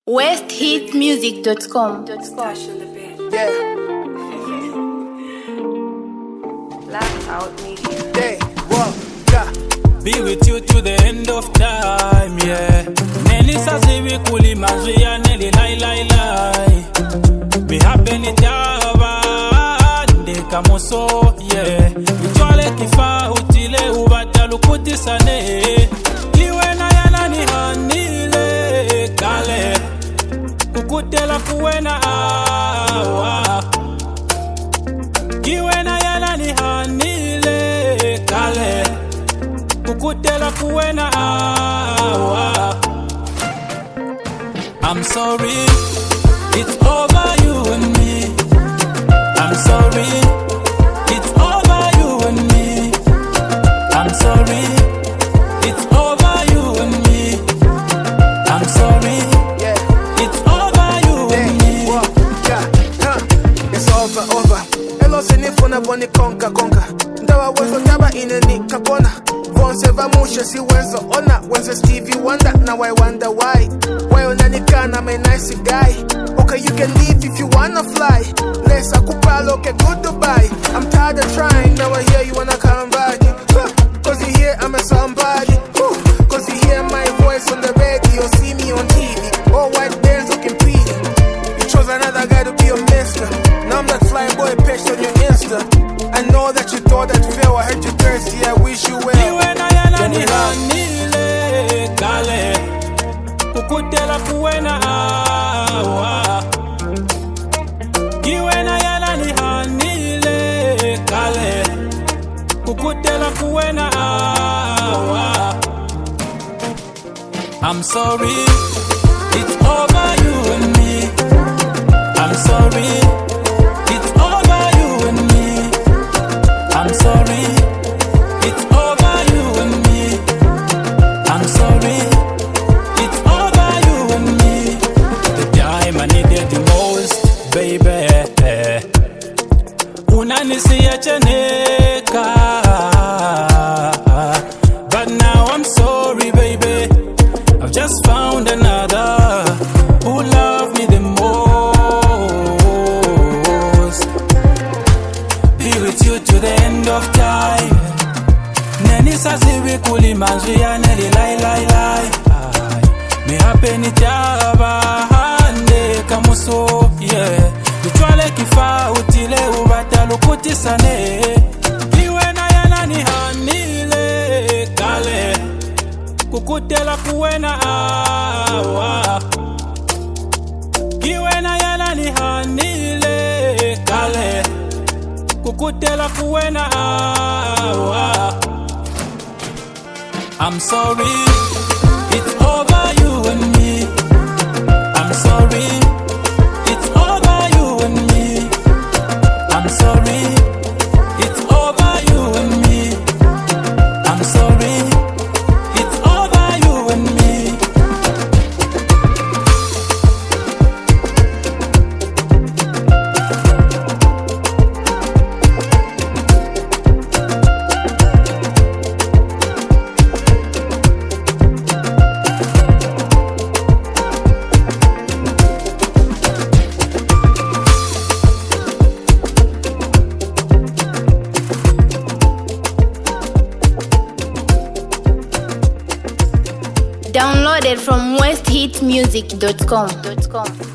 westhitmusic.com. Yeah. Black Out Media. Day, walk, yeah. Be with you to the end of time, yeah. Neni saziwi kulimanzia neli lai. Be happy ni taba, ndeka moso, yeah. Itwale kifa utile ubatalu kutisane. Iwe na yana ni hanile kale. Kukutela kuwena awa. Iwe na yana ni hanile kale. Kukutela kuwena awa. I'm sorry, it's over you and me. I'm sorry, it's over you and me. I'm sorry, it's over you and me. I'm sorry, Yeah. it's over you and me. Walk, yeah. It's over. Hello, sinifuna boni konka. Ndawa wezo taba ineni kapona. Vonse vamusha si wenzo ona. Wenzo Stevie Wonder, now I wonder why. Why unanikana my nice guy. Okay, you can leave if you wanna fly. Lesa kupalo, okay, goodbye. I'm tired of trying, now I hear you wanna come back. Cause you hear I'm a somebody. Cause you hear my voice on the radio, see me on TV. All white bears looking pretty. You chose another guy to be your mister. Now I'm that flying boy picture on your Insta. I know that you thought that fail. I heard you thirsty, I wish you well. Iwe na yana ni hanile kale. Kukutela kuwena awa. Iwe na yana ni hanile kale. Kukutela kuwena awa. I'm sorry, it's over you and me. I'm sorry, it's over you and me. I'm sorry, it's over you and me. I'm sorry, it's over you and me. The time I needed the most, baby. Unanisiya cheneka. But now I'm sorry, baby. I've just found another who loved me the most. Be with you to the end of time. Neni saziwi kulimanzia neli lai. Me happy ni taba hande kamuso, yeah. Itwale kifa utile ubatalu kutisane. Iwe na yana ni hanile kale. Kukutela kuwena awa. Iwe na yana ni hanile kale. Kukutela kuwena awa. I'm sorry, it's over you and me. I'm sorry, it's over you and me. I'm sorry, it's over you and me. I'm sorry, it's over you and me. Downloaded from westhitmusic.com.